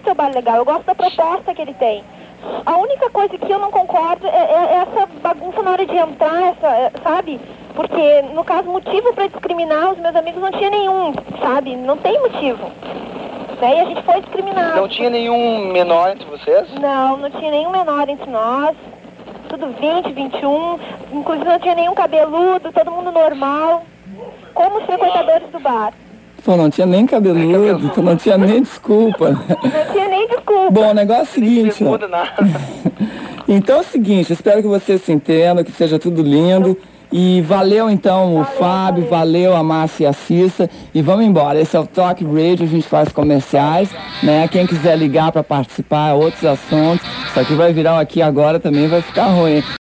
trabalho legal, eu gosto da proposta que ele tem. A única coisa que eu não concordo é essa bagunça na hora de entrar, sabe? Porque, no caso, motivo para discriminar os meus amigos não tinha nenhum, sabe? Não tem motivo. Né? E a gente foi discriminado. Não tinha nenhum menor entre vocês? Não tinha nenhum menor entre nós. Tudo 20, 21. Inclusive não tinha nenhum cabeludo, todo mundo normal. Como os frequentadores do bar. Pô, não tinha nem cabeludo, tu não tinha nem desculpa. Não tinha nem desculpa. Bom, o negócio é o seguinte, ó. Então é o seguinte, espero que vocês se entendam, que seja tudo lindo. E valeu então o Fábio, valeu a Márcia e a Cissa. E vamos embora, esse é o Talk Radio, a gente faz comerciais, né? Quem quiser ligar para participar, outros assuntos. Isso aqui vai virar aqui agora também, vai ficar ruim.